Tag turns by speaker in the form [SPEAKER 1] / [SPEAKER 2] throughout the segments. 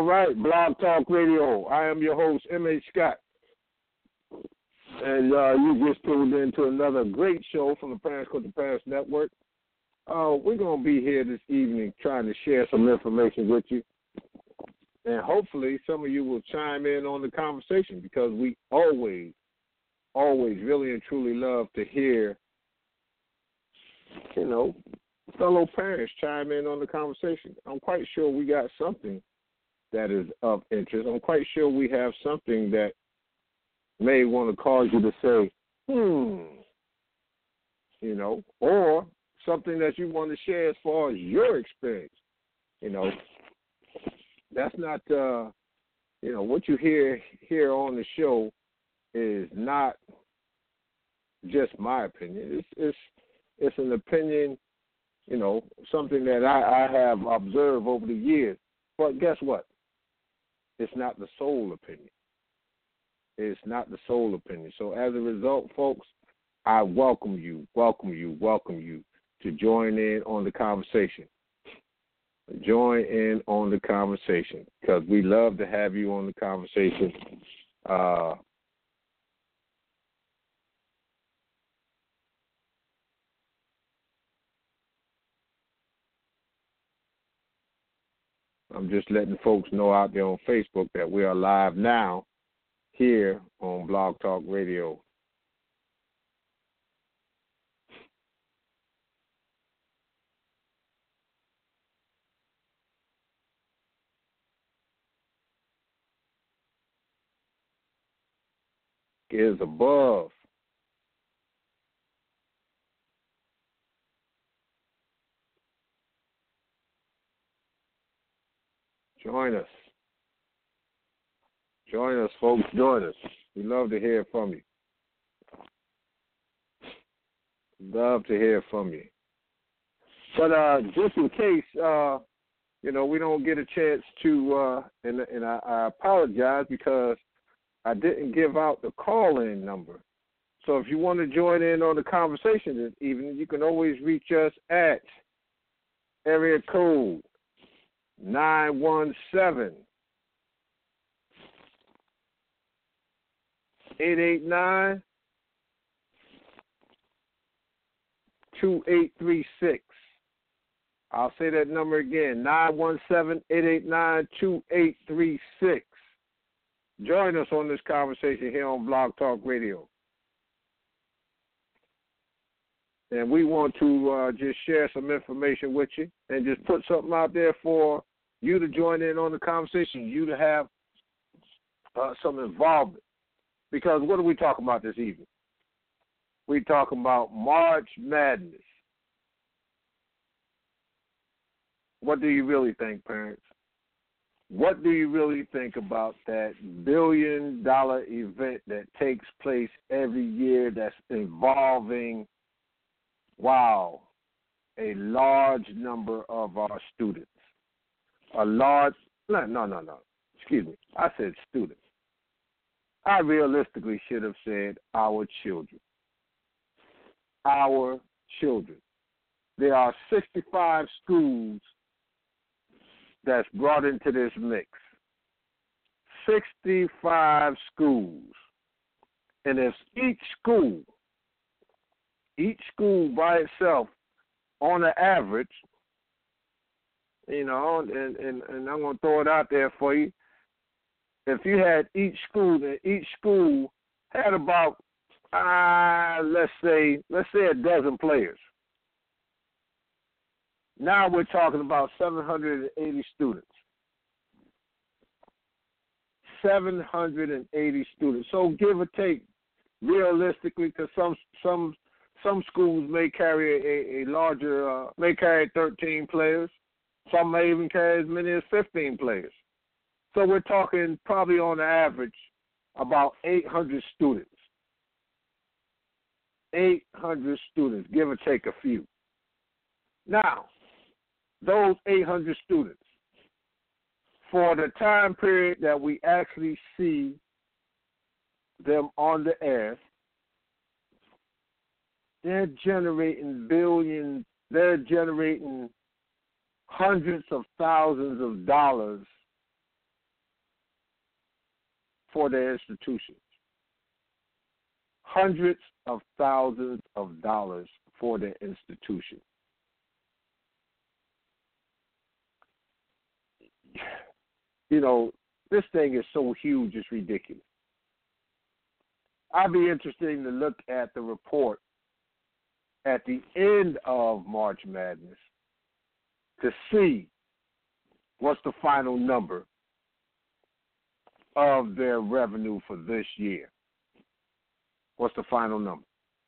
[SPEAKER 1] right, Blog Talk Radio. I am your host, M.H. Scott. And you just tuned in to another great show from the Parents Quit the Parents Network. We're going to be here this evening trying to share some information with you. And hopefully some of you will chime in on the conversation because we always really and truly love to hear, fellow parents chime in on the conversation. I'm quite sure we got something that is of interest. I'm quite sure we have something that may want to cause you to say, or something that you want to share as far as your experience. That's not, what you hear here on the show is not just my opinion. It's an opinion, something that I have observed over the years. But guess what? It's not the sole opinion. It's not the sole opinion. So as a result, folks, I welcome you to join in on the conversation. Join in on the conversation because we love to have you on the conversation. I'm just letting folks know out there on Facebook that we are live now here on Blog Talk Radio. Is above. Join us. Join us, folks. Join us. We love to hear from you. Love to hear from you. But just in case, we don't get a chance to, and I apologize because I didn't give out the call-in number. So if you want to join in on the conversation this evening, you can always reach us at area code 917-889-2836. I'll say that number again, 917-889-2836. Join us on this conversation here on Blog Talk Radio. And we want to just share some information with you and just put something out there for you to join in on the conversation, you to have some involvement. Because what are we talking about this evening? We're talking about March Madness. What do you really think, parents? What do you really think about that billion-dollar event that takes place every year that's involving, a large number of our students? Excuse me. I said students. I realistically should have said our children. Our children. There are 65 schools that's brought into this mix. 65 schools. And if each school by itself, on the average, and I'm going to throw it out there for you, if you had each school had about, let's say a dozen players. Now we're talking about 780 students. 780 students. So give or take, realistically, because some schools may carry a larger, may carry 13 players. Some may even carry as many as 15 players. So we're talking probably on average about 800 students. 800 students, give or take a few. Now, those 800 students, for the time period that we actually see them on the air, they're generating billions, they're generating hundreds of thousands of dollars for their institutions. Hundreds of thousands of dollars for their institution. You know, this thing is so huge, it's ridiculous. I'd be interested to look at the report at the end of March Madness to see what's the final number of their revenue for this year. What's the final number?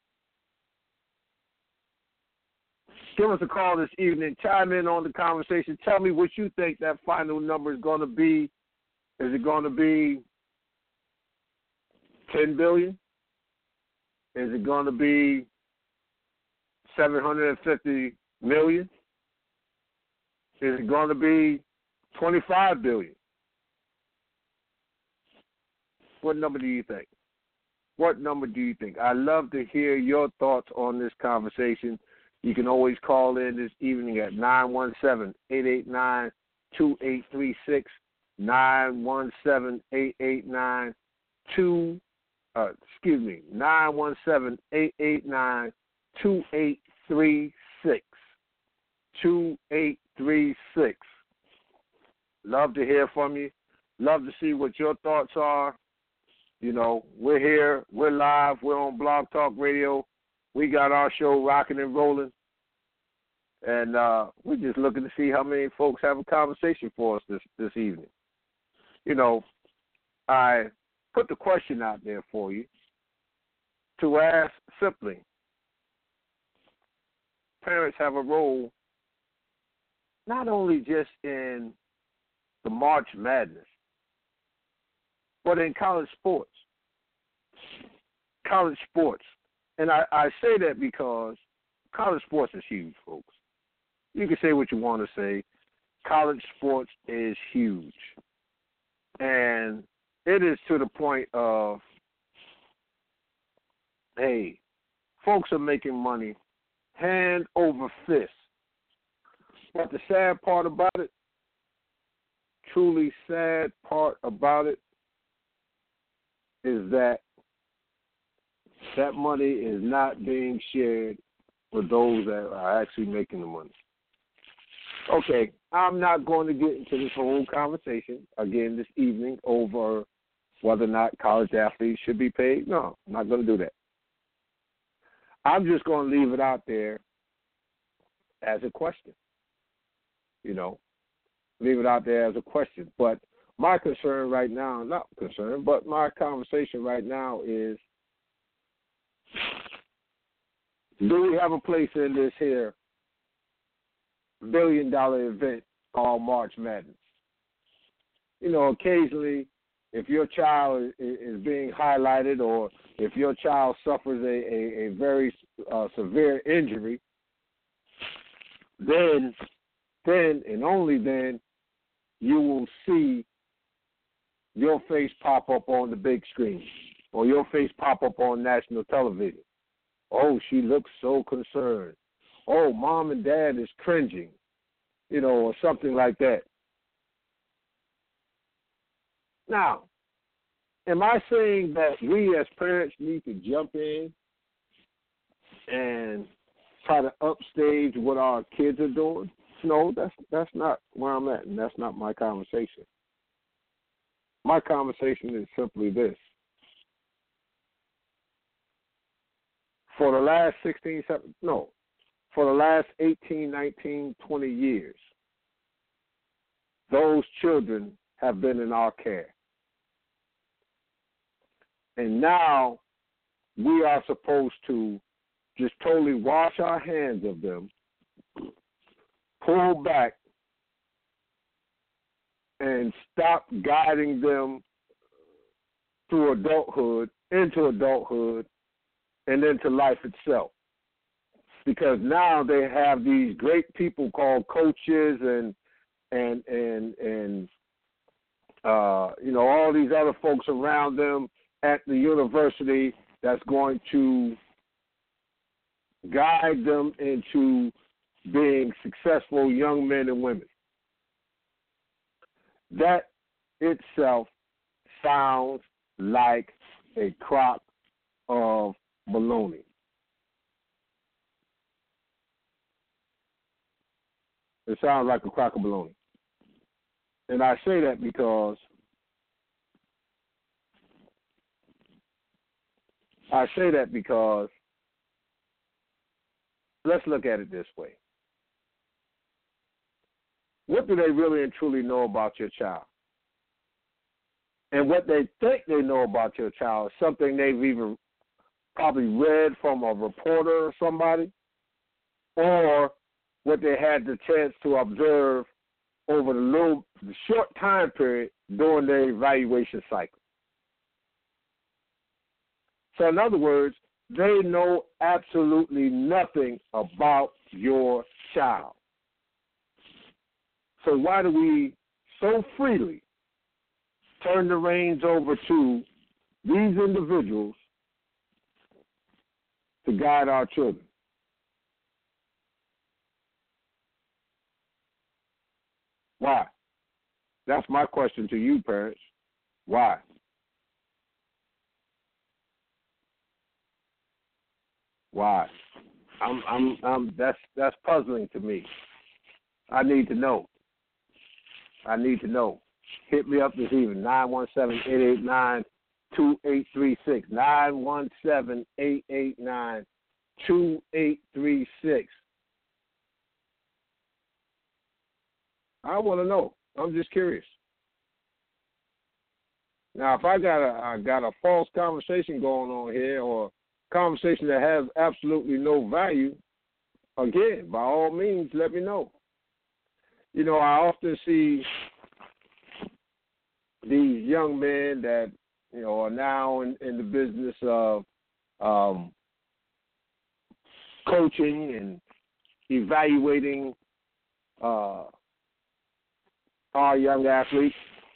[SPEAKER 1] Give us a call this evening. Chime in on the conversation. Tell me what you think that final number is going to be. Is it going to be $10 billion? Is it going to be $750 million? Is it going to be $25 billion? What number do you think? What number do you think? I'd love to hear your thoughts on this conversation. You can always call in this evening at 917-889-2836, 917-889-2836. Love to hear from you. Love to see what your thoughts are. You know, we're here. We're live. We're on Blog Talk Radio. We got our show rocking and rolling. And we're just looking to see how many folks have a conversation for us this evening. You know, I put the question out there for you to ask simply. Parents have a role not only just in the March Madness, but in college sports. College sports. And I say that because college sports is huge, folks. You can say what you want to say. College sports is huge. And it is to the point of, hey, folks are making money hand over fist. But the sad part about it, truly sad part about it, is that that money is not being shared with those that are actually making the money. Okay, I'm not going to get into this whole conversation again this evening over whether or not college athletes should be paid. No, I'm not going to do that. I'm just going to leave it out there as a question. You know, leave it out there as a question. But my concern right now, not concern, but my conversation right now is, do we have a place in this here $1 billion event called March Madness? You know, occasionally, if your child is being highlighted or if your child suffers a very severe injury, then and only then you will see your face pop up on the big screen or your face pop up on national television. Oh, she looks so concerned. Oh, mom and dad is cringing, you know, or something like that. Now, am I saying that we as parents need to jump in and try to upstage what our kids are doing? No, that's not where I'm at, and that's not my conversation. My conversation is simply this. For the last 18, 19, 20 years, those children have been in our care. And now we are supposed to just totally wash our hands of them, pull back, and stop guiding them through adulthood, into adulthood, and into life itself. Because now they have these great people called coaches and you know, all these other folks around them at the university that's going to guide them into being successful young men and women. That itself sounds like a crock of bologna. It sounds like a crock of bologna. And I say that because let's look at it this way. What do they really and truly know about your child? And what they think they know about your child is something they've either probably read from a reporter or somebody, or what they had the chance to observe over the short time period during their evaluation cycle. So in other words, they know absolutely nothing about your child. So why do we so freely turn the reins over to these individuals to guide our children? Why? That's my question to you, parents. Why? Why? That's puzzling to me. I need to know. Hit me up this evening, 917-889-2836. 917-889-2836. I want to know. I'm just curious. Now, if I got a false conversation going on here, or conversation that has absolutely no value, again, by all means, let me know. You know, I often see these young men that, you know, are now in the business of coaching and evaluating our young athletes.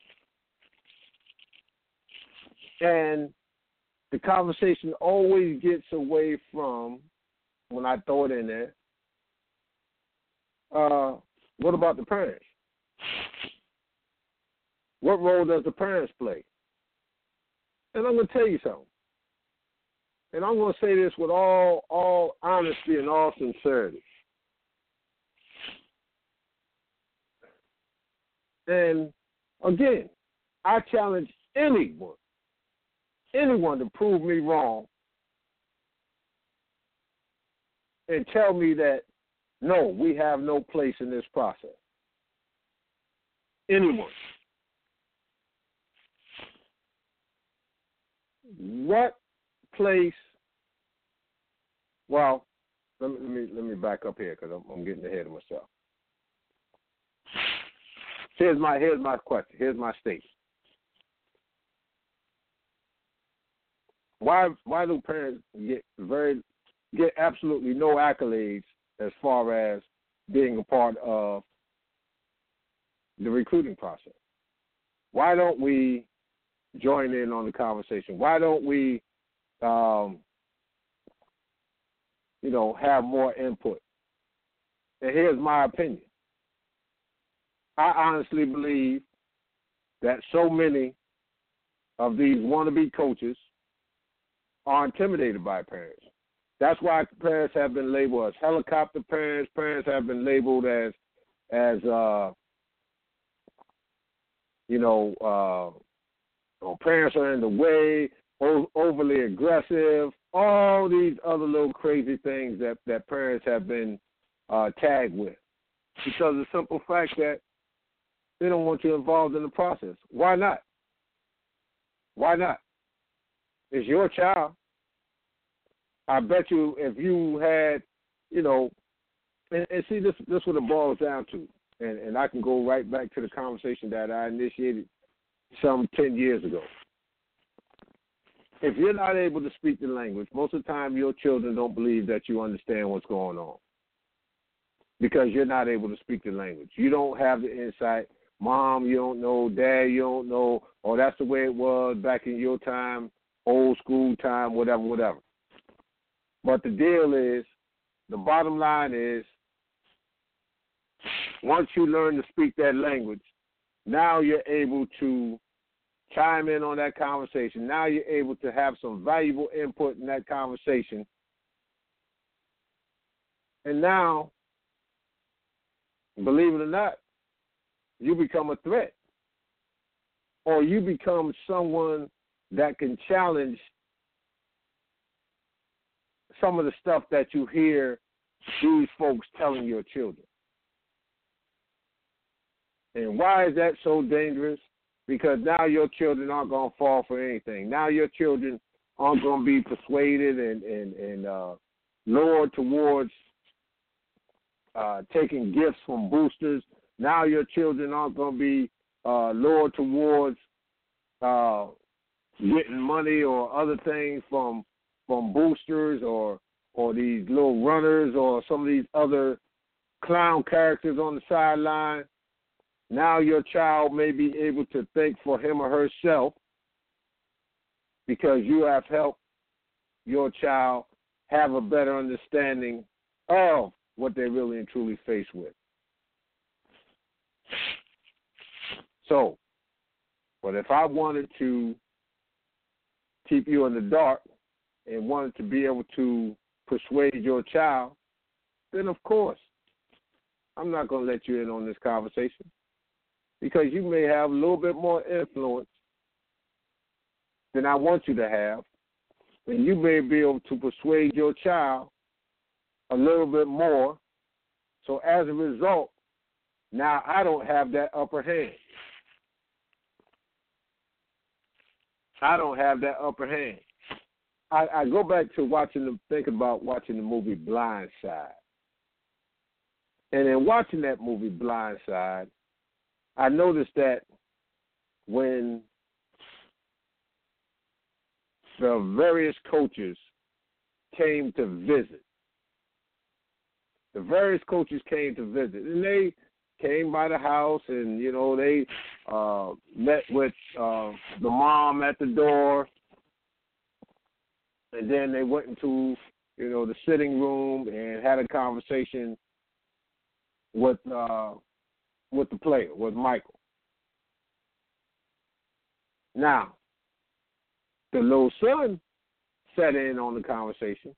[SPEAKER 1] And the conversation always gets away from, when I throw it in there, what about the parents? What role does the parents play? And I'm going to tell you something. And I'm going to say this with all honesty and all sincerity. And again, I challenge anyone to prove me wrong and tell me that, no, we have no place in this process. Anyone. What place? Well, let me back up here because I'm getting ahead of myself. Here's my question. Here's my statement. Why do parents get absolutely no accolades as far as being a part of the recruiting process? Why don't we join in on the conversation? Why don't we, have more input? And here's my opinion. I honestly believe that so many of these wannabe coaches are intimidated by parents. That's why parents have been labeled as helicopter parents. Parents have been labeled as parents are in the way, overly aggressive, all these other little crazy things that parents have been tagged with. Because of the simple fact that they don't want you involved in the process. Why not? Why not? It's your child. I bet you if you had, and see, this what it boils down to. And I can go right back to the conversation that I initiated some 10 years ago. If you're not able to speak the language, most of the time your children don't believe that you understand what's going on because you're not able to speak the language. You don't have the insight. Mom, you don't know. Dad, you don't know. Or that's the way it was back in your time, old school time, whatever. But the deal is, the bottom line is, once you learn to speak that language, now you're able to chime in on that conversation. Now you're able to have some valuable input in that conversation. And now, believe it or not, you become a threat. Or you become someone that can challenge some of the stuff that you hear these folks telling your children. And why is that so dangerous? Because now your children aren't going to fall for anything. Now your children aren't going to be persuaded and lured towards taking gifts from boosters. Now your children aren't going to be lured towards getting money or other things from boosters or these little runners or some of these other clown characters on the sideline. Now your child may be able to think for him or herself because you have helped your child have a better understanding of what they really and truly face with. So, but if I wanted to keep you in the dark and wanted to be able to persuade your child, then of course, I'm not going to let you in on this conversation because you may have a little bit more influence than I want you to have, and you may be able to persuade your child a little bit more. So as a result, now I don't have that upper hand. I don't have that upper hand. I go back to thinking about watching the movie Blind Side. And in watching that movie Blind Side, I noticed that when the various coaches came to visit, and they came by the house and, they met with the mom at the door. And then they went into, the sitting room and had a conversation with the player, with Michael. Now, the little son sat in on the conversation.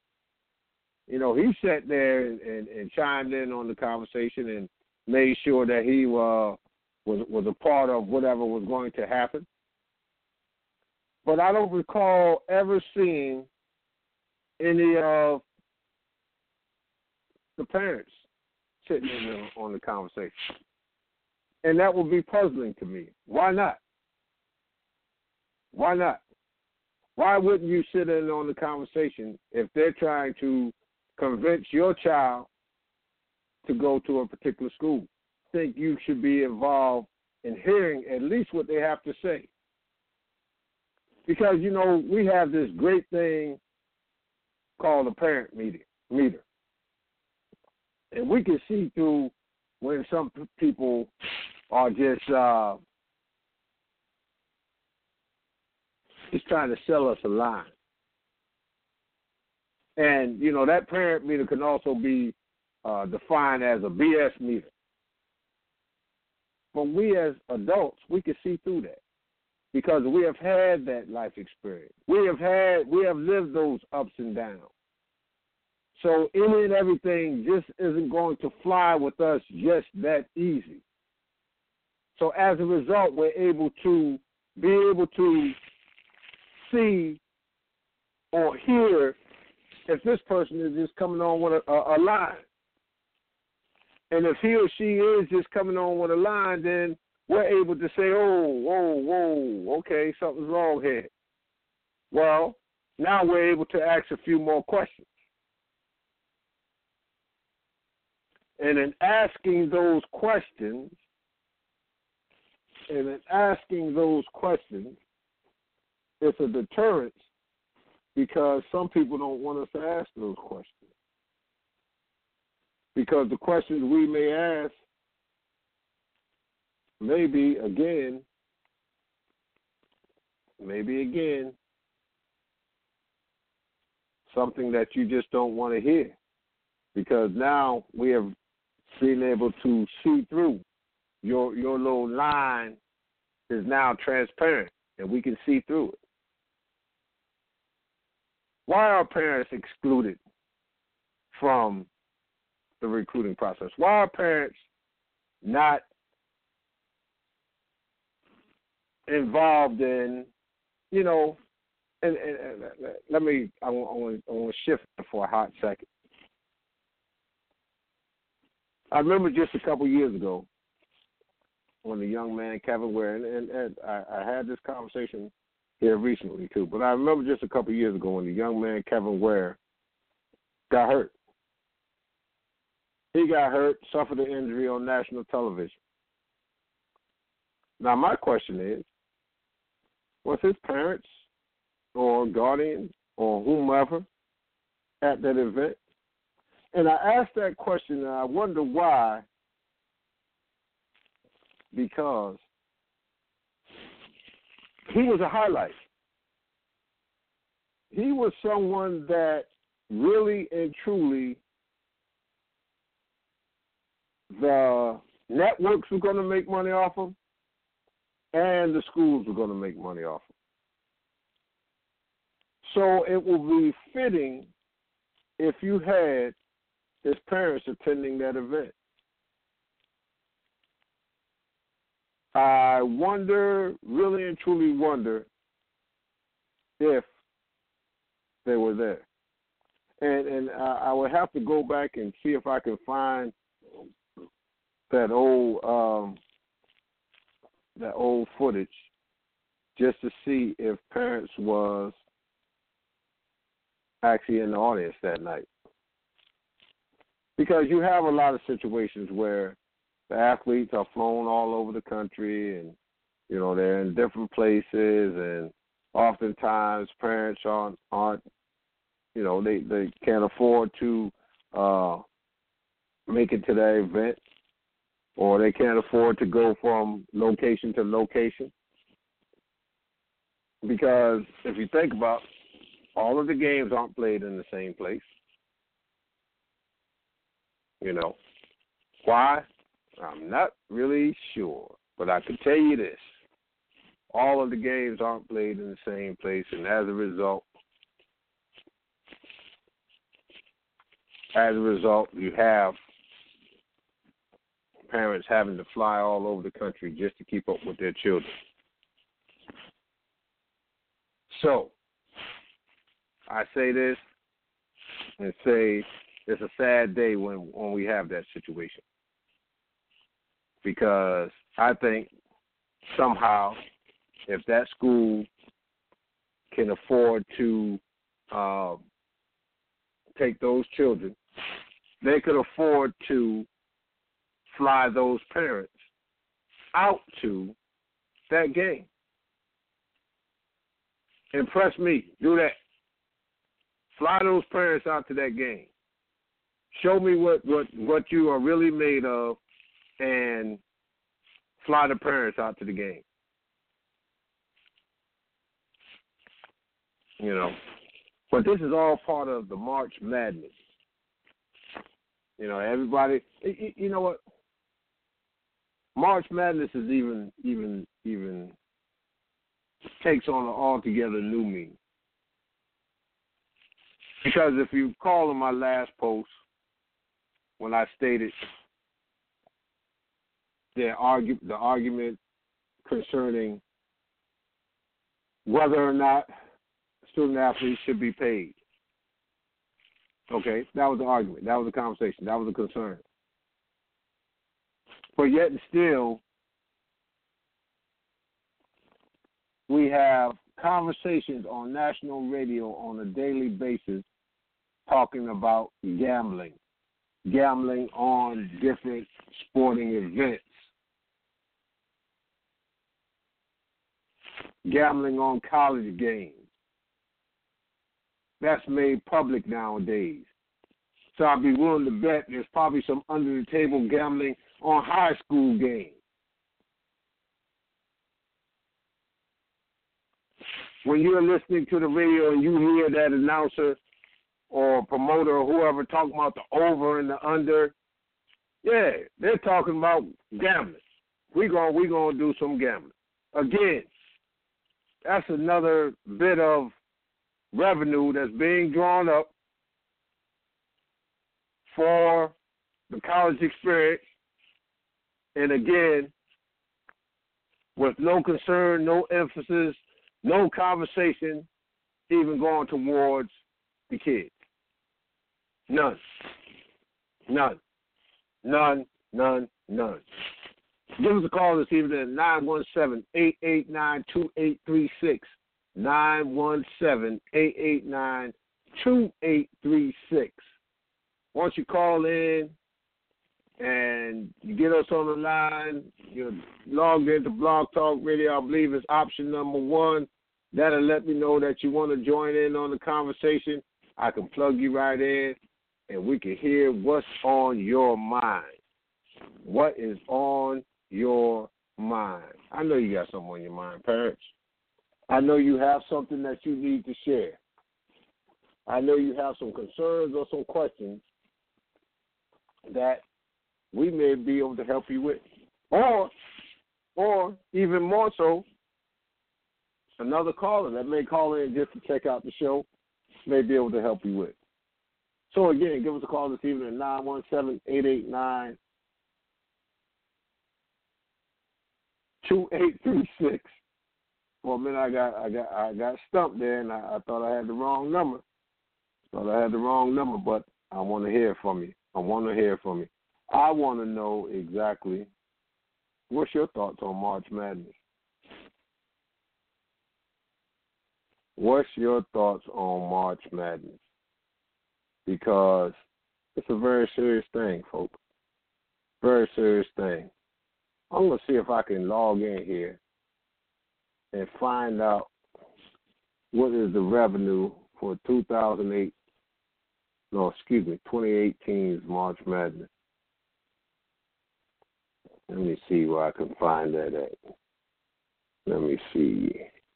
[SPEAKER 1] He sat there and chimed in on the conversation and made sure that he was a part of whatever was going to happen. But I don't recall ever seeing any of the parents sitting in on the conversation. And that would be puzzling to me. Why not? Why not? Why wouldn't you sit in on the conversation if they're trying to convince your child to go to a particular school? I think you should be involved in hearing at least what they have to say. Because, we have this great thing called a parent meter. And we can see through when some people are just trying to sell us a line. And, that parent meter can also be defined as a BS meter. But we as adults, we can see through that because we have had that life experience. We have lived those ups and downs. So any and everything just isn't going to fly with us just that easy. So as a result, we're able to see or hear if this person is just coming on with a line. And if he or she is just coming on with a line, then we're able to say, whoa, okay, something's wrong here. Well, now we're able to ask a few more questions. And in asking those questions, it's a deterrence because some people don't want us to ask those questions. Because the questions we may ask maybe again, something that you just don't want to hear. Because now we have been able to see through your little line is now transparent and we can see through it. Why are parents excluded from the recruiting process? Why are parents not involved in, and let me, I want to shift for a hot second. I remember just a couple years ago when the young man, Kevin Ware, and I had this conversation here recently too, but I remember just a couple years ago when the young man, Kevin Ware, got hurt. He got hurt, suffered an injury on national television. Now, my question is, was his parents or guardian or whomever at that event? And I asked that question, and I wonder why, because he was a highlight. He was someone that really and truly the networks were going to make money off him and the schools were going to make money off him. So it will be fitting if you had his parents attending that event. I wonder, really and truly wonder, if they were there. And I would have to go back and see if I can find that old footage just to see if parents was actually in the audience that night. Because you have a lot of situations where the athletes are flown all over the country and, they're in different places, and oftentimes parents aren't they can't afford to make it to that event, or they can't afford to go from location to location. Because if you think about, all of the games aren't played in the same place. Why? I'm not really sure, but I can tell you this. All of the games aren't played in the same place, and as a result, you have parents having to fly all over the country just to keep up with their children. So, I say this and say it's a sad day when we have that situation. Because I think somehow if that school can afford to take those children, they could afford to fly those parents out to that game. Impress me. Do that. Fly those parents out to that game. Show me what you are really made of, and fly the parents out to the game. But this is all part of the March Madness. Everybody, you know what? March Madness is even takes on an altogether new meaning. Because if you recall in my last post, when I stated the argument concerning whether or not student athletes should be paid. Okay, that was the argument. That was the conversation. That was the concern. But yet and still, we have conversations on national radio on a daily basis talking about gambling on different sporting events, gambling on college games. That's made public nowadays. So I'd be willing to bet there's probably some under-the-table gambling on high school games. When you're listening to the radio and you hear that announcer or promoter or whoever talking about the over and the under, yeah, they're talking about gambling. We're gonna do some gambling. again, that's another bit of revenue that's being drawn up for the college experience. And again, with no concern, no emphasis, no conversation even going towards the kids. None. None. None. None. None. Give us a call this evening at 917-889-2836. 917-889-2836. Once you call in and you get us on the line, you're logged into Blog Talk Radio, I believe it's option number 1. That'll let me know that you want to join in on the conversation. I can plug you right in, and we can hear what's on your mind. What is on your mind? I know you got something on your mind, parents. I know you have something that you need to share. I know you have some concerns or some questions that we may be able to help you with. Or even more so, another caller that may call in just to check out the show may be able to help you with. So again, give us a call this evening at 917-889-2836. For a minute, I got stumped there, and I thought I had the wrong number. But I want to hear from you. I want to know exactly what's your thoughts on March Madness. What's your thoughts on March Madness? Because it's a very serious thing, folks. Very serious thing. I'm going to see if I can log in here and find out what is the revenue for 2018's March Madness. Let me see where I can find that at. Let me see.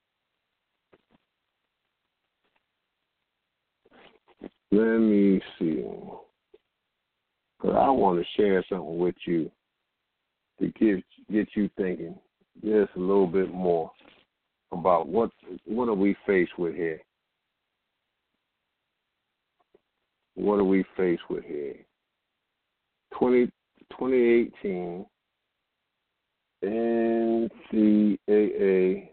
[SPEAKER 1] Because I want to share something with you to get you thinking just a little bit more about what are we faced with here. What are we faced with here? 2018 NCAA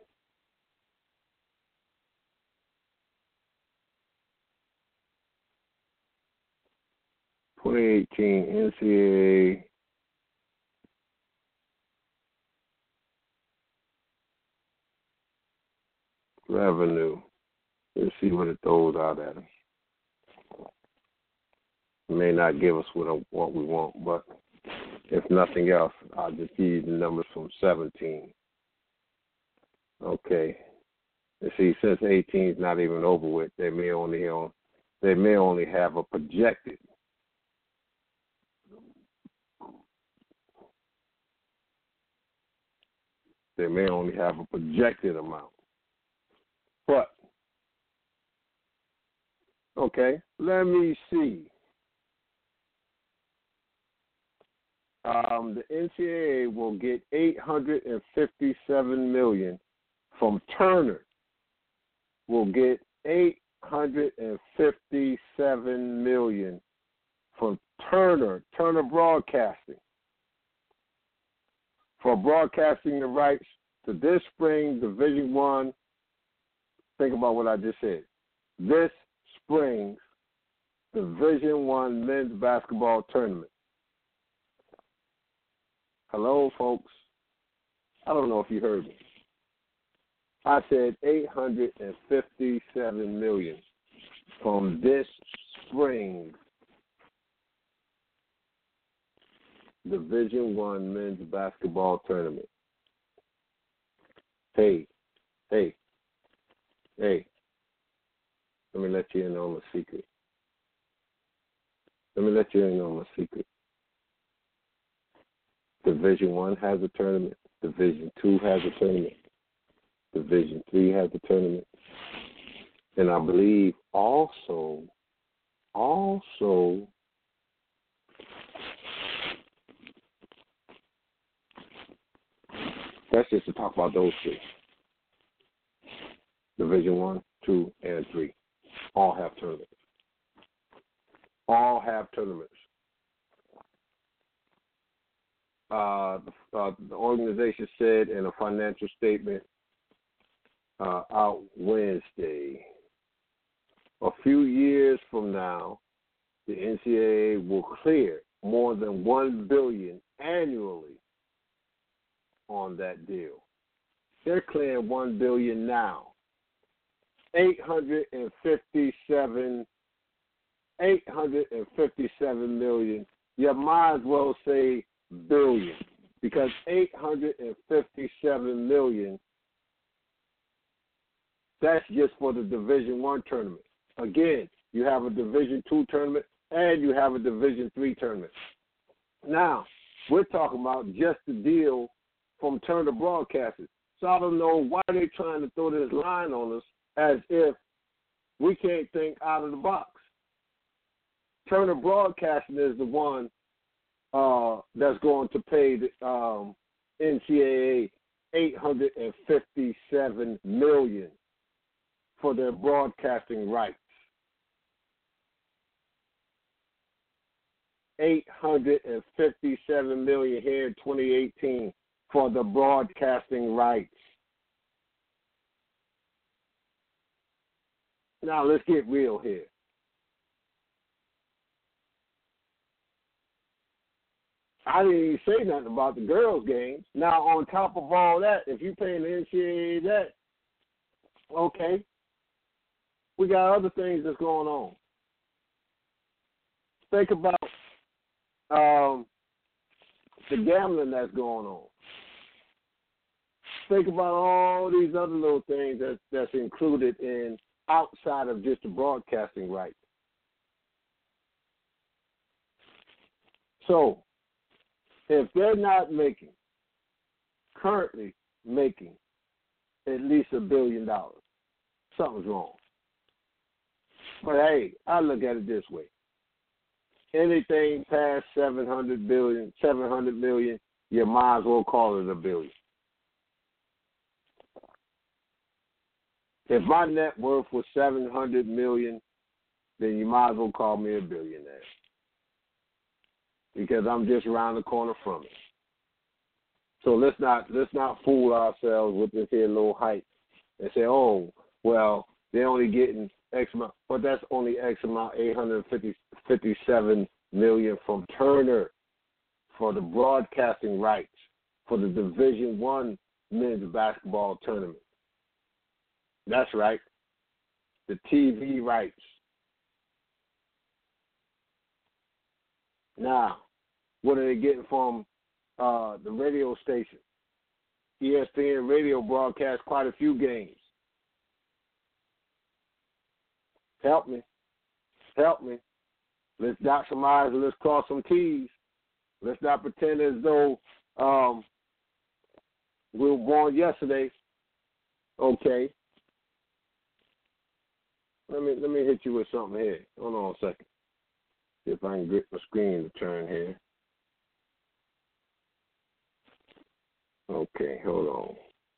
[SPEAKER 1] revenue. Let's see what it throws out at us. It may not give us what we want, but if nothing else, I'll just give you the numbers from 17. Okay. And see, since 18 is not even over with, they may only have a projected. They may only have a projected amount. But, okay, let me see. The NCAA will get $857 million from Turner. Will get $857 million from Turner Broadcasting for broadcasting the rights to this spring Division I. Think about what I just said. This spring's Division I men's basketball tournament. Hello, folks. I don't know if you heard me. I said $857 million from this spring Division I men's basketball tournament. Hey. Let me let you in on a secret. Division I has a tournament. Division II has a tournament. Division III has a tournament. And I believe also That's just to talk about those three. Division 1, 2, and 3 all have tournaments. All have tournaments. The organization said in a financial statement out Wednesday, a few years from now, the NCAA will clear more than $1 billion annually on that deal. They're clearing $1 billion now. 857 million. You might as well say billion, because 857 million, that's just for the Division 1 tournament. Again, you have a Division 2 tournament and you have a Division 3 tournament. Now, we're talking about just the deal from Turner Broadcasting. So I don't know why they're trying to throw this line on us as if we can't think out of the box. Turner Broadcasting is the one that's going to pay the NCAA $857 million for their broadcasting rights. $857 million here in 2018 for the broadcasting rights. Now let's get real here. I didn't even say nothing about the girls' games. Now, on top of all that, if you're paying the NCAA that, okay, we got other things that's going on. Think about the gambling that's going on. Think about all these other little things that's included in outside of just the broadcasting rights. So, if they're not currently making at least $1 billion, something's wrong. But hey, I look at it this way. Anything past $700 million, you might as well call it $1 billion. If my net worth was $700 million, then you might as well call me a billionaire, because I'm just around the corner from it. So let's not fool ourselves with this here little hype and say, oh, well, they're only getting X amount, but that's only X amount, $857 million from Turner for the broadcasting rights for the Division 1 men's basketball tournament. That's right, the TV rights. Now, what are they getting from the radio station? ESPN Radio broadcasts quite a few games. Help me. Let's dot some I's and let's cross some T's. Let's not pretend as though we were born yesterday. Okay. Let me hit you with something here. Hold on a second. See if I can get my screen to turn here. Okay, hold on.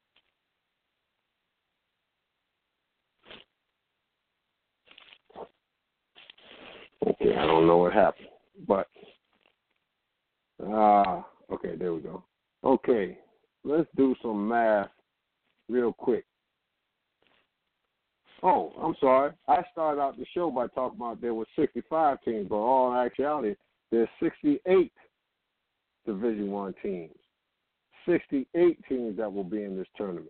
[SPEAKER 1] Okay, I don't know what happened, but okay, there we go. Okay, let's do some math real quick. Oh, I'm sorry. I started out the show by talking about there were 65 teams, but all in actuality, there's 68 Division I teams. 68 teams that will be in this tournament.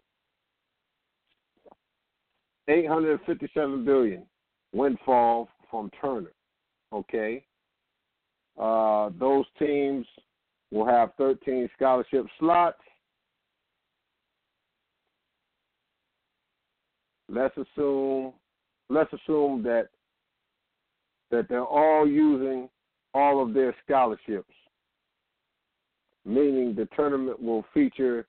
[SPEAKER 1] $857 billion windfall from Turner. Okay. Those teams will have 13 scholarship slots. Let's assume that they're all using all of their scholarships, meaning the tournament will feature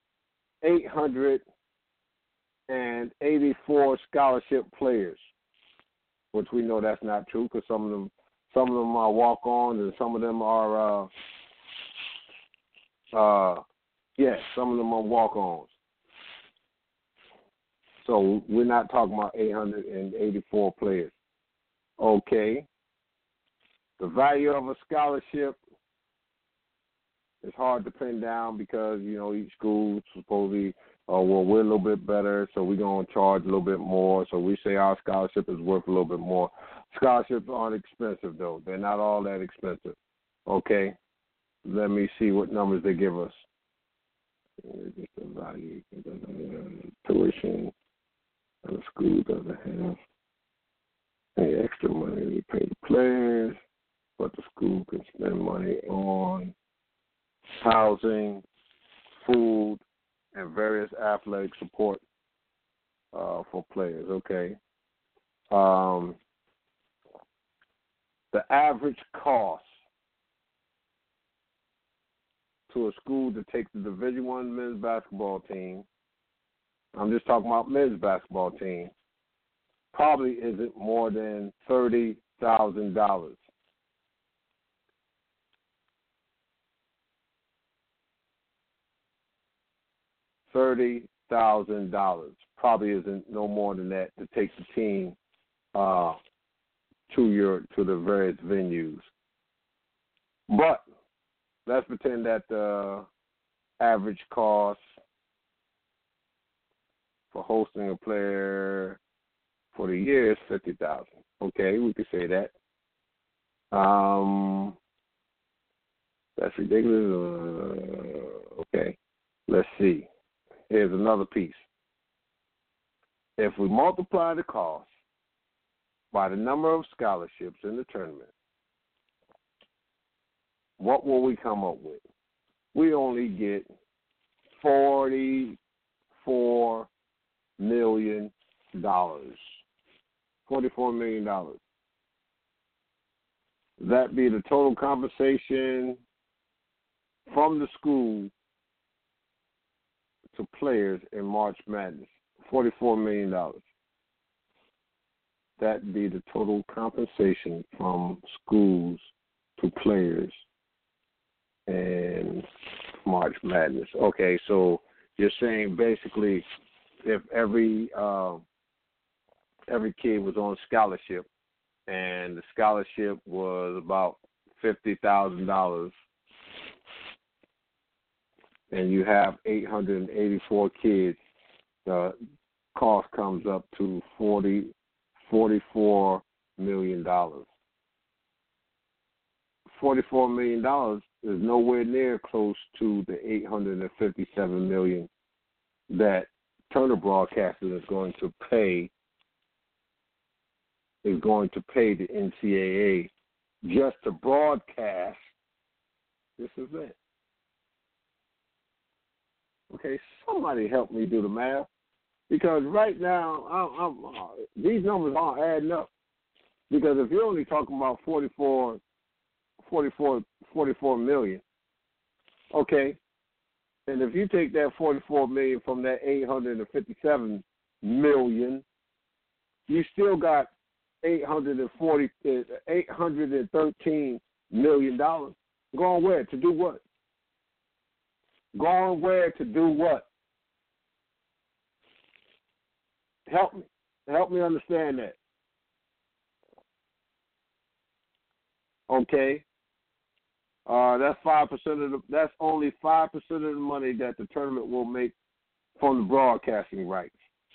[SPEAKER 1] 884 scholarship players, which we know that's not true because some of them are walk-ons and some of them are some of them are walk-ons. So we're not talking about 884 players. Okay. The value of a scholarship is hard to pin down because, each school supposedly, well, we're a little bit better, so we're going to charge a little bit more. So we say our scholarship is worth a little bit more. Scholarships aren't expensive, though. They're not all that expensive. Okay? Let me see what numbers they give us. Just the value, tuition, the school doesn't have any extra money we pay the players, but the school can spend money on housing, food, and various athletic support for players. Okay. The average cost to a school to take the Division I men's basketball team, I'm just talking about men's basketball team, probably isn't more than $30,000. $30,000 probably isn't no more than that to take the team to the various venues. But let's pretend that the average cost for hosting a player for the year is $50,000. Okay, we could say that. That's ridiculous. Okay, let's see. Here's another piece. If we multiply the cost by the number of scholarships in the tournament, what will we come up with? We only get $44 million. $44 million. That be the total compensation from the school to players in March Madness. $44 million. That be the total compensation from schools to players in March Madness. Okay, so you're saying basically if every kid was on scholarship and the scholarship was about $50,000 and you have 884 kids, the cost comes up to $44 million. $44 million is nowhere near close to the $857 million that Turner Broadcasting is going to pay the NCAA just to broadcast this event. Okay, somebody help me do the math, because right now these numbers aren't adding up. Because if you're only talking about 44 million, okay, and if you take that 44 million from that 857 million, you still got $813 million. Going where? To do what? Going where to do what? Help me. Help me understand that. Okay. That's 5% that's only 5% of the money that the tournament will make from the broadcasting rights.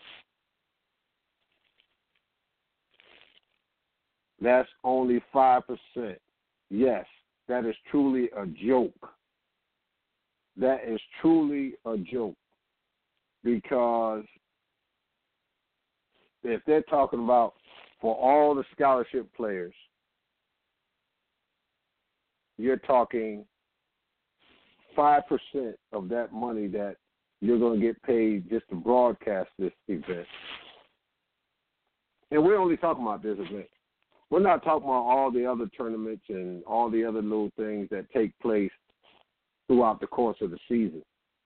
[SPEAKER 1] That's only 5%. Yes, that is truly a joke. That is truly a joke. Because if they're talking about for all the scholarship players, you're talking 5% of that money that you're going to get paid just to broadcast this event. And we're only talking about this event. We're not talking about all the other tournaments and all the other little things that take place throughout the course of the season.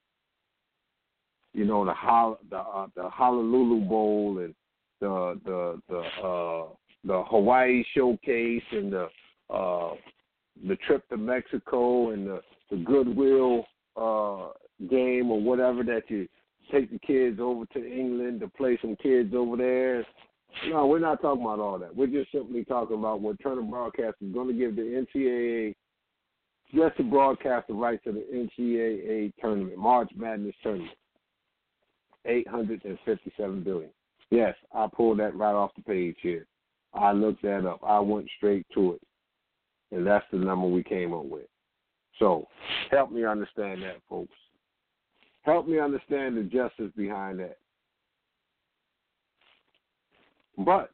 [SPEAKER 1] You know, the Honolulu Bowl and the Hawaii Showcase and the trip to Mexico and the Goodwill game or whatever that you take the kids over to England to play some kids over there. No, we're not talking about all that. We're just simply talking about what Turner Broadcast is going to give the NCAA just to broadcast the rights to the NCAA tournament, March Madness tournament. $857 billion. Yes, I pulled that right off the page here. I looked that up. I went straight to it. And that's the number we came up with. So help me understand that, folks. Help me understand the justice behind that. But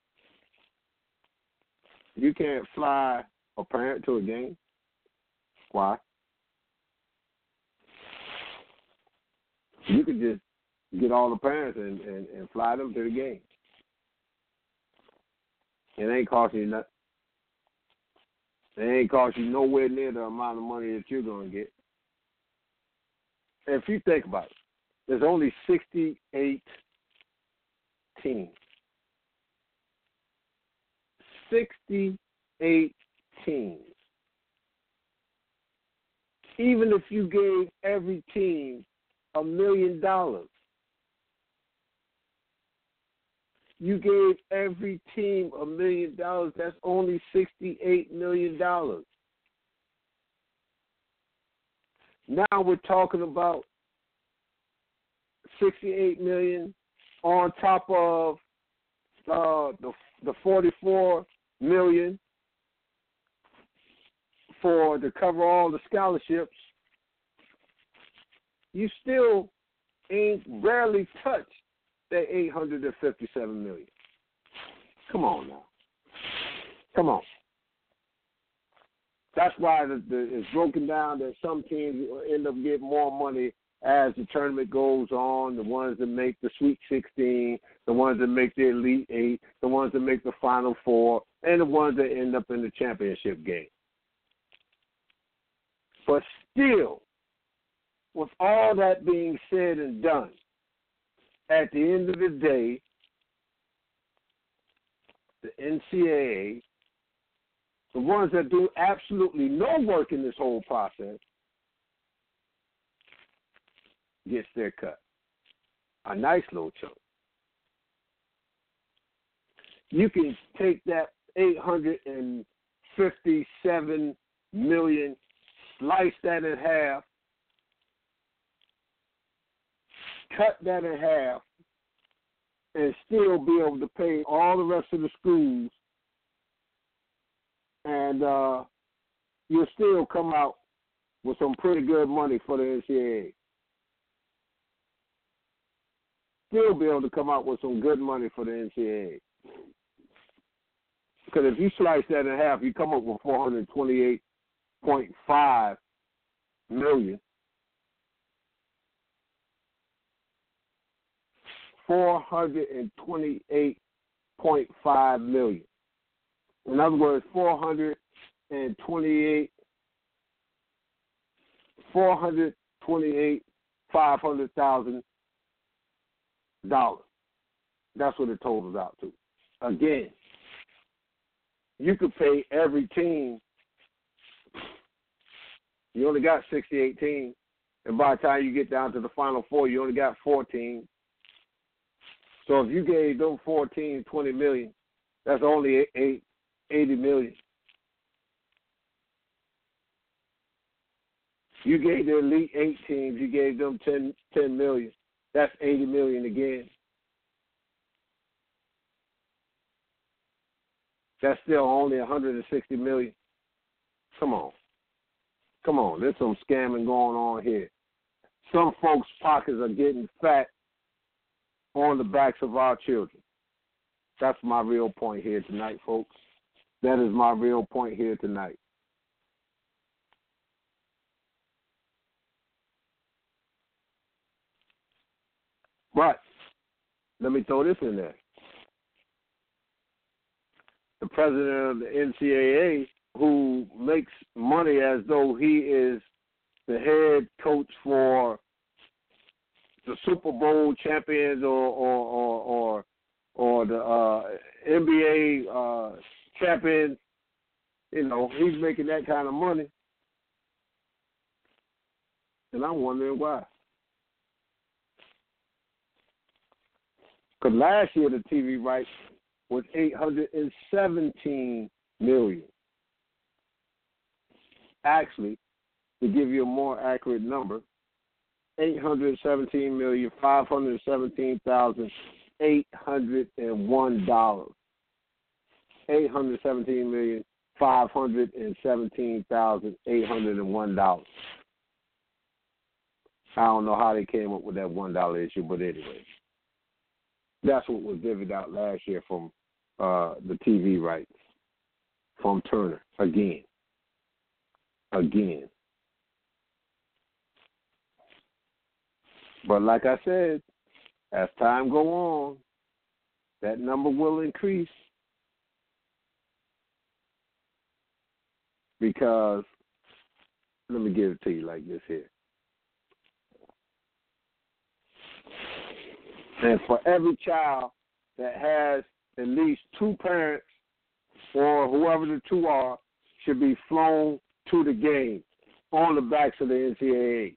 [SPEAKER 1] you can't fly a parent to a game. Why? You could just get all the parents and fly them to the game. It ain't costing you nothing. It ain't cost you nowhere near the amount of money that you're going to get. If you think about it, there's only 68 teams. 68 teams. Even if you gave every team $1 million, you gave every team $1 million, that's only $68 million. Now we're talking about $68 million on top of the $44 million to cover all the scholarships. You still ain't barely touched that $857 million. Come on now. Come on. That's why it's broken down that some teams end up getting more money as the tournament goes on, the ones that make the Sweet 16, the ones that make the Elite 8, the ones that make the Final Four, and the ones that end up in the championship game. But still, with all that being said and done, at the end of the day, the NCAA, the ones that do absolutely no work in this whole process, gets their cut. A nice little chunk. You can take that $857 million, slice that in half, cut that in half, and still be able to pay all the rest of the schools, and you'll still come out with some pretty good money for the NCAA. Still be able to come out with some good money for the NCAA. Because if you slice that in half, you come up with $428.5 million. $428.5 million. In other words, $500,000. That's what it totals out to. Again, you could pay every team. You only got 68 teams, and by the time you get down to the Final Four, you only got 14. So if you gave them 4 teams $20 million, that's only $80 million. You gave the Elite 8 teams, you gave them $10 million. That's $80 million again. That's still only $160 million. Come on. Come on. There's some scamming going on here. Some folks' pockets are getting fat on the backs of our children. That's my real point here tonight, folks. That is my real point here tonight. But let me throw this in there. The president of the NCAA, who makes money as though he is the head coach for the Super Bowl champions or the NBA champions, you know, he's making that kind of money. And I'm wondering why. Because last year the TV rights was $817 million. Actually, to give you a more accurate number, $817,517,801. $817,517,801. I don't know how they came up with that $1 issue, but anyway, that's what was divvied out last year from the TV rights from Turner again. But like I said, as time go on, that number will increase because, let me give it to you like this here. And for every child that has at least two parents or whoever the two are should be flown to the game on the backs of the NCAA.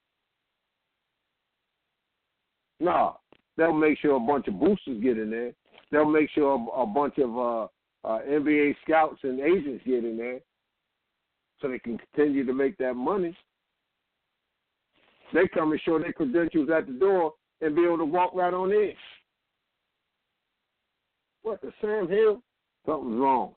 [SPEAKER 1] No, they'll make sure a bunch of boosters get in there. They'll make sure a bunch of NBA scouts and agents get in there so they can continue to make that money. They come and show their credentials at the door and be able to walk right on in. What, the Sam Hill? Something's wrong.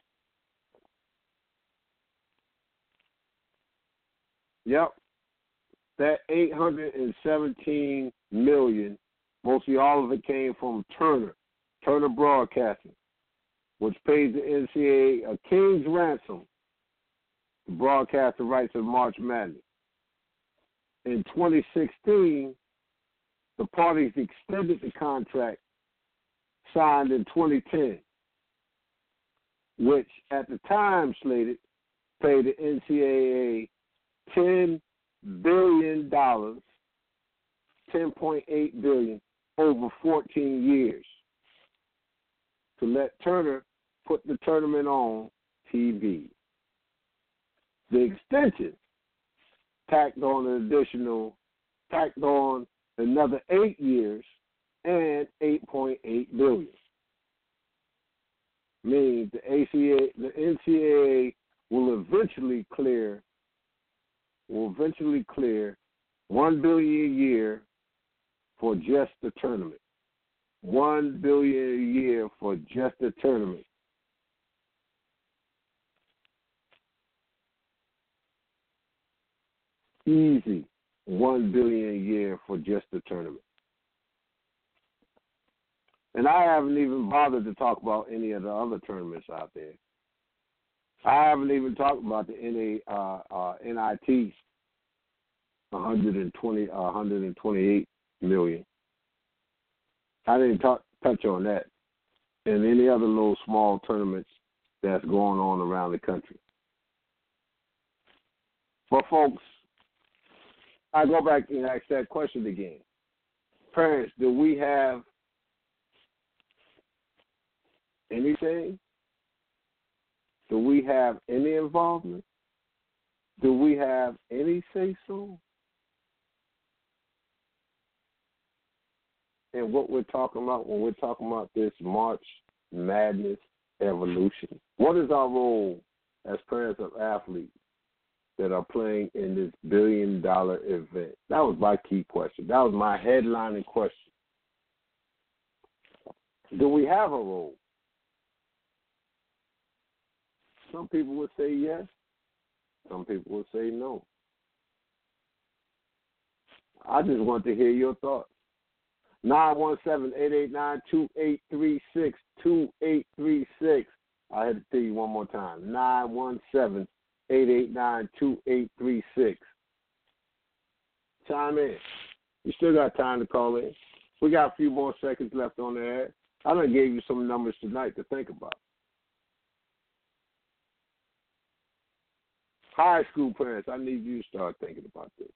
[SPEAKER 1] Yep. That $817 million, mostly all of it came from Turner Broadcasting, which pays the NCAA a king's ransom to broadcast the rights of March Madness. In 2016, the parties extended the contract signed in 2010, which at the time slated paid the NCAA $10 billion, $10.8 billion over 14 years to let Turner put the tournament on TV. The extension tacked on another 8 years and $8.8 billion. Meaning the NCAA will eventually clear $1 billion a year for just the tournament. $1 billion a year for just the tournament. Easy. $1 billion a year for just the tournament. And I haven't even bothered to talk about any of the other tournaments out there. I haven't even talked about the NITs, 128 million. I didn't touch on that, and any other little small tournaments that's going on around the country. But folks, I go back and ask that question again. Parents, do we have anything? Do we have any involvement? Do we have any say-so in what we're talking about when we're talking about this March Madness evolution? What is our role as parents of athletes that are playing in this billion-dollar event? That was my key question. That was my headlining question. Do we have a role? Some people would say yes. Some people would say no. I just want to hear your thoughts. 917-889-2836, 2836. I had to tell you one more time. 917-889-2836. Chime in. You still got time to call in. We got a few more seconds left on the air. I done gave you some numbers tonight to think about. High school parents, I need you to start thinking about this.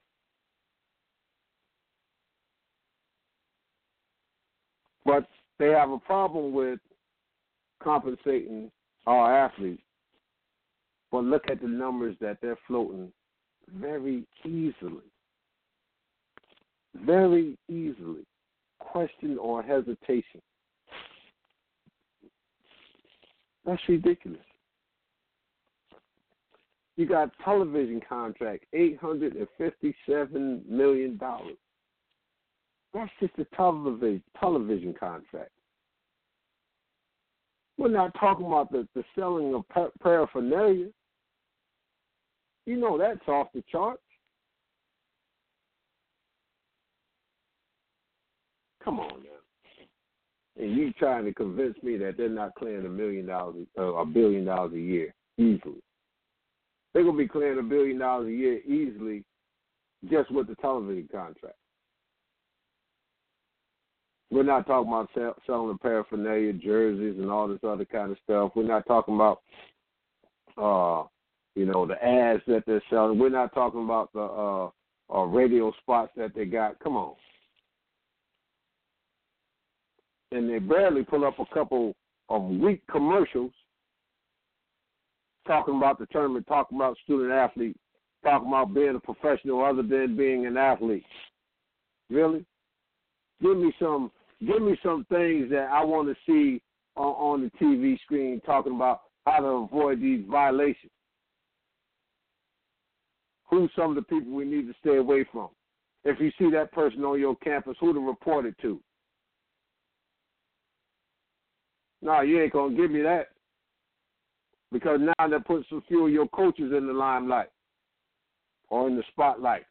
[SPEAKER 1] But they have a problem with compensating our athletes. But look at the numbers that they're floating very easily. Very easily. Question or hesitation. That's ridiculous. You got television contract, $857 million. That's just a television contract. We're not talking about the selling of paraphernalia. You know that's off the charts. Come on now. And you trying to convince me that they're not clearing $1 billion a year easily. They're going to be clearing $1 billion a year easily just with the television contract. We're not talking about selling the paraphernalia, jerseys, and all this other kind of stuff. We're not talking about, the ads that they're selling. We're not talking about the radio spots that they got. Come on. And they barely pull up a couple of weak commercials talking about the tournament, talking about student athletes, talking about being a professional other than being an athlete. Really? Give me some things that I want to see on the TV screen talking about how to avoid these violations. Who's some of the people we need to stay away from? If you see that person on your campus, who to report it to? No, you ain't going to give me that. Because now they're putting some few of your coaches in the limelight or in the spotlight.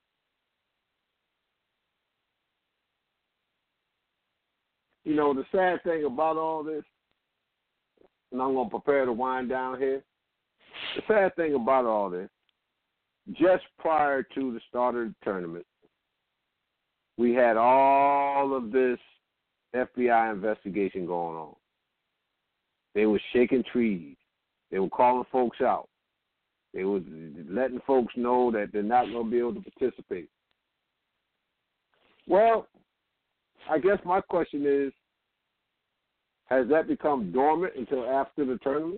[SPEAKER 1] You know, the sad thing about all this, and I'm going to prepare to wind down here, the sad thing about all this, just prior to the start of the tournament, we had all of this FBI investigation going on. They were shaking trees. They were calling folks out. They were letting folks know that they're not going to be able to participate. Well, I guess my question is, has that become dormant until after the tournament?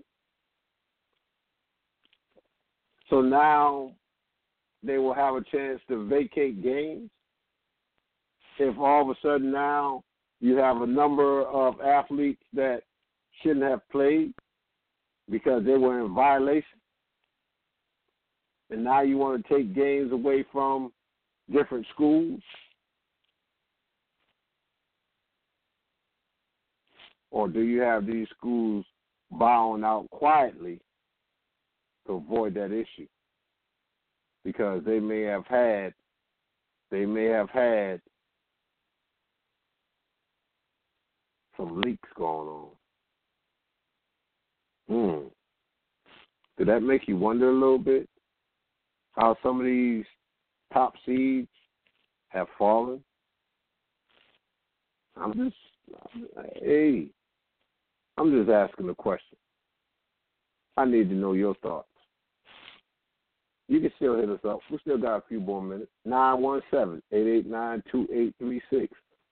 [SPEAKER 1] So now they will have a chance to vacate games? If all of a sudden now you have a number of athletes that shouldn't have played because they were in violation, and now you want to take games away from different schools? Or do you have these schools bowing out quietly to avoid that issue? Because they may have had some leaks going on. Did that make you wonder a little bit how some of these top seeds have fallen? I'm just asking a question. I need to know your thoughts. You can still hit us up. We still got a few more minutes. 917-889-2836.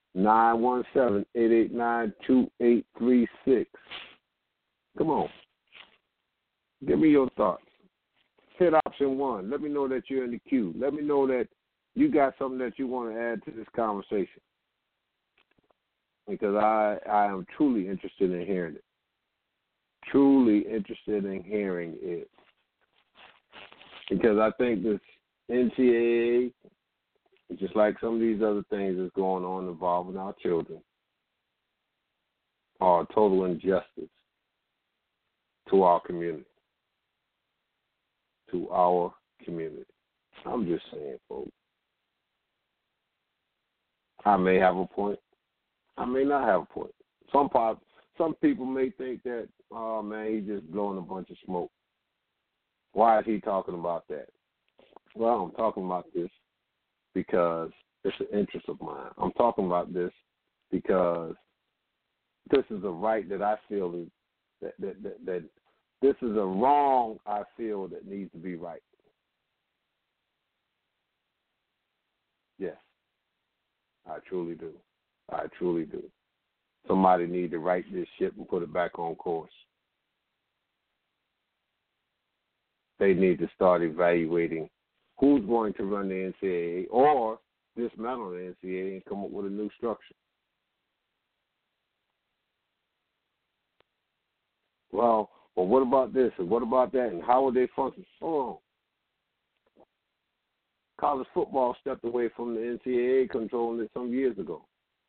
[SPEAKER 1] 917-889-2836. Come on. Give me your thoughts. Hit option 1. Let me know that you're in the queue. Let me know that you got something that you want to add to this conversation. Because I am truly interested in hearing it. Truly interested in hearing it. Because I think this NCAA, just like some of these other things that's going on involving our children, are a total injustice to our community. To our community. I'm just saying, folks. I may have a point. I may not have a point. Some people may think that, oh, man, he's just blowing a bunch of smoke. Why is he talking about that? Well, I'm talking about this because it's an interest of mine. I'm talking about this because this is a right that I feel that this is a wrong I feel that needs to be right. Yes, I truly do. I truly do. Somebody need to right this ship and put it back on course. They need to start evaluating who's going to run the NCAA or dismantle the NCAA and come up with a new structure. well, what about this and what about that and how would they function? Hold on. College football stepped away from the NCAA controlling it some years ago.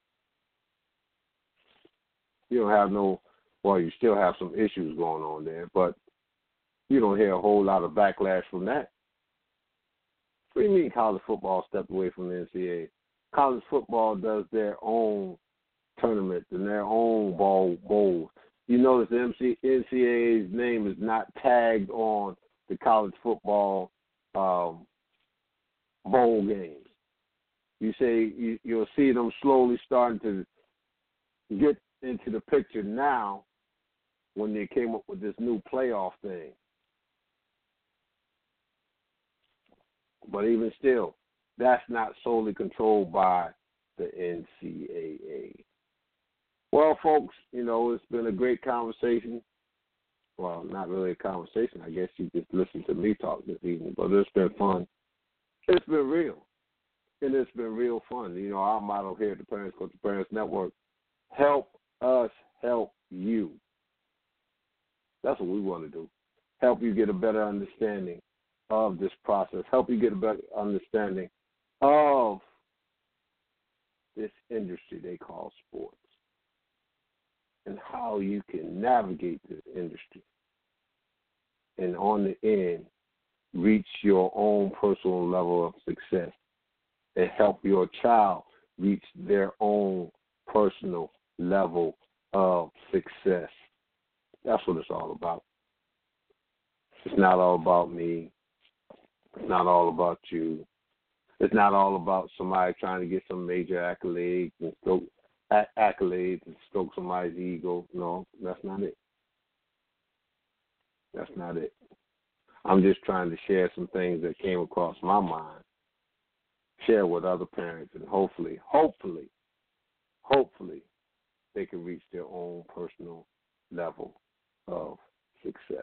[SPEAKER 1] You don't have you still have some issues going on there, but you don't hear a whole lot of backlash from that. What do you mean college football stepped away from the NCAA? College football does their own tournaments and their own bowls. You notice the NCAA's name is not tagged on the college football bowl games. You say you'll see them slowly starting to get into the picture now when they came up with this new playoff thing. But even still, that's not solely controlled by the NCAA. Well, folks, it's been a great conversation. Well, not really a conversation. I guess you just listened to me talk this evening, but it's been fun. It's been real, and it's been real fun. Our motto here at the Parents Coach the Parents Network, help us help you. That's what we want to do. Help you get a better understanding of this process. Help you get a better understanding of this industry they call sports and how you can navigate this industry and on the end reach your own personal level of success and help your child reach their own personal level of success. That's what it's all about. It's not all about me. It's not all about you. It's not all about somebody trying to get some major accolades and stroke somebody's ego. No, that's not it. That's not it. I'm just trying to share some things that came across my mind, share with other parents, and hopefully, they can reach their own personal level of success.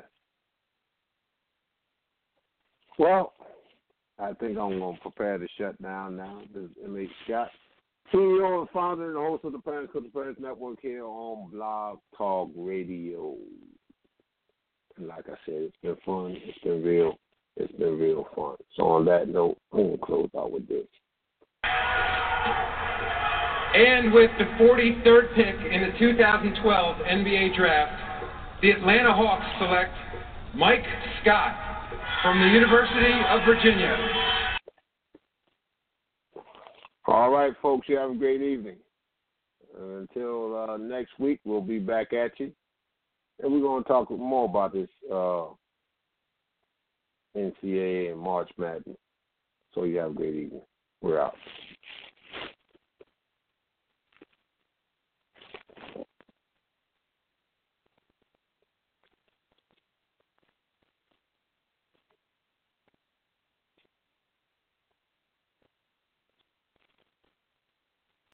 [SPEAKER 1] Well, I think I'm going to prepare to shut down now. This is M.H. Scott, CEO and founder and host of the Parents Coach the Parents Network here on Blog Talk Radio. And like I said, it's been fun. It's been real. It's been real fun. So on that note, I'm going to close out with this.
[SPEAKER 2] And with the 43rd pick in the 2012 NBA Draft, the Atlanta Hawks select Mike Scott from the University of Virginia.
[SPEAKER 1] All right, folks, you have a great evening. Until next week, we'll be back at you. And we're going to talk more about this NCAA and March Madness. So you have a great evening. We're out.